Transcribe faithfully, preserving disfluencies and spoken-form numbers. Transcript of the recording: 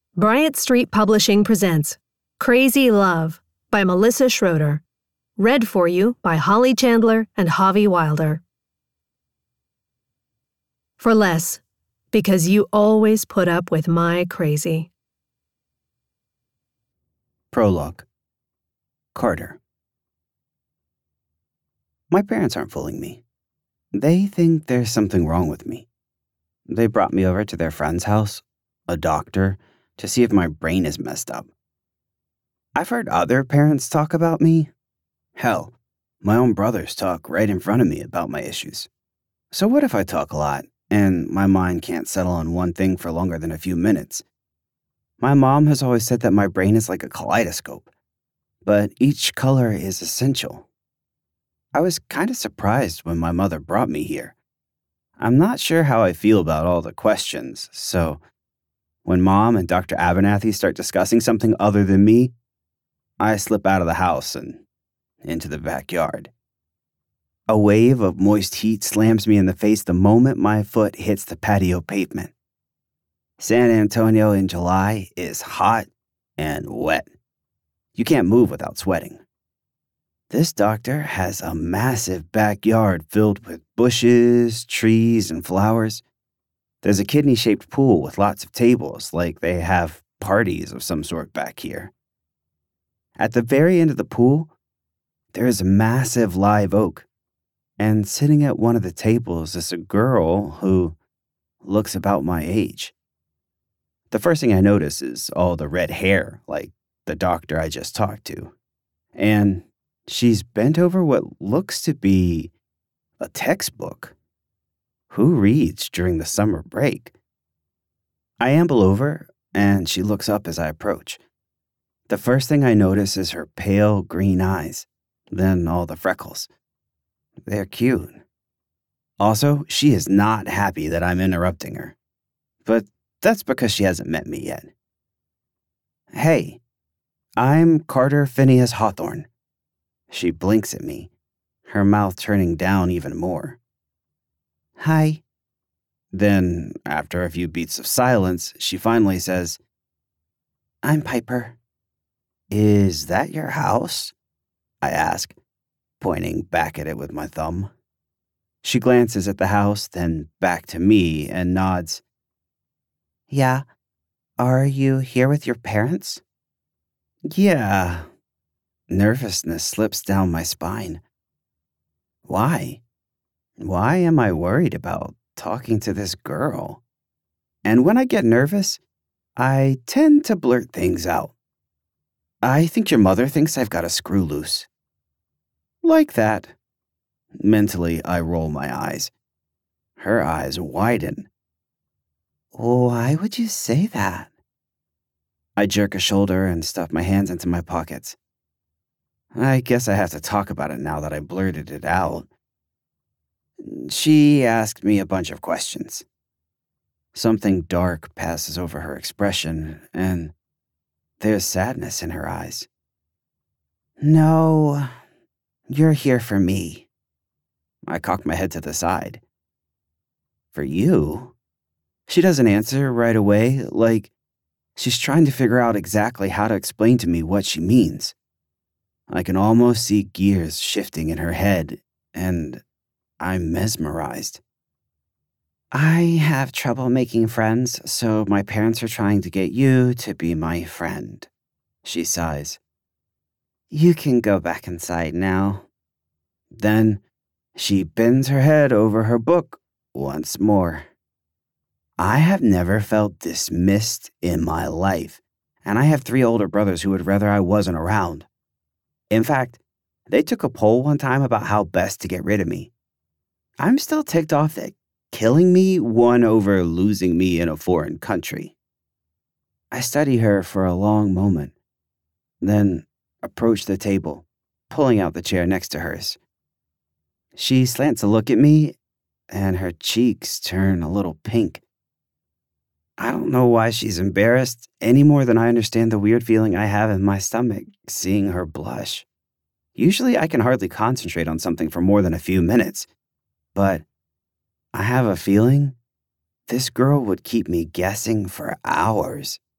Bryant Street Publishing presents Crazy Love by Melissa Schroeder. Read for you by Holly Chandler and Javi Wilder. For less, because you always put up with my crazy. Prologue. Carter. My parents aren't fooling me. They think there's something wrong with me. They brought me over to their friend's house, a doctor, to see if my brain is messed up. I've heard other parents talk about me. Hell, my own brothers talk right in front of me about my issues. So what if I talk a lot and my mind can't settle on one thing for longer than a few minutes? My mom has always said that my brain is like a kaleidoscope, but each color is essential. I was kind of surprised when my mother brought me here. I'm not sure how I feel about all the questions, so when Mom and Doctor Abernathy start discussing something other than me, I slip out of the house and into the backyard. A wave of moist heat slams me in the face the moment my foot hits the patio pavement. San Antonio in July is hot and wet. You can't move without sweating. This doctor has a massive backyard filled with bushes, trees, and flowers. There's a kidney-shaped pool with lots of tables, like they have parties of some sort back here. At the very end of the pool, there is a massive live oak, and sitting at one of the tables is a girl who looks about my age. The first thing I notice is all the red hair, like the doctor I just talked to. And she's bent over what looks to be a textbook. Who reads during the summer break? I amble over, and she looks up as I approach. The first thing I notice is her pale green eyes, then all the freckles. They're cute. Also, she is not happy that I'm interrupting her. But that's because she hasn't met me yet. Hey, I'm Carter Phineas Hawthorne. She blinks at me, her mouth turning down even more. Hi. Then, after a few beats of silence, she finally says, I'm Piper. Is that your house? I ask, pointing back at it with my thumb. She glances at the house, then back to me and nods. Yeah. Are you here with your parents? Yeah. Nervousness slips down my spine. Why? Why am I worried about talking to this girl? And when I get nervous, I tend to blurt things out. I think your mother thinks I've got a screw loose. Like that. Mentally, I roll my eyes. Her eyes widen. Why would you say that? I jerk a shoulder and stuff my hands into my pockets. I guess I have to talk about it now that I blurted it out. She asked me a bunch of questions. Something dark passes over her expression, and there's sadness in her eyes. No, you're here for me. I cock my head to the side. For you? She doesn't answer right away, like she's trying to figure out exactly how to explain to me what she means. I can almost see gears shifting in her head, and I'm mesmerized. I have trouble making friends, so my parents are trying to get you to be my friend, she sighs. You can go back inside now. Then she bends her head over her book once more. I have never felt dismissed in my life, and I have three older brothers who would rather I wasn't around. In fact, they took a poll one time about how best to get rid of me. I'm still ticked off that killing me won over losing me in a foreign country. I study her for a long moment, then approach the table, pulling out the chair next to hers. She slants a look at me, and her cheeks turn a little pink. I don't know why she's embarrassed any more than I understand the weird feeling I have in my stomach seeing her blush. Usually I can hardly concentrate on something for more than a few minutes, but I have a feeling this girl would keep me guessing for hours.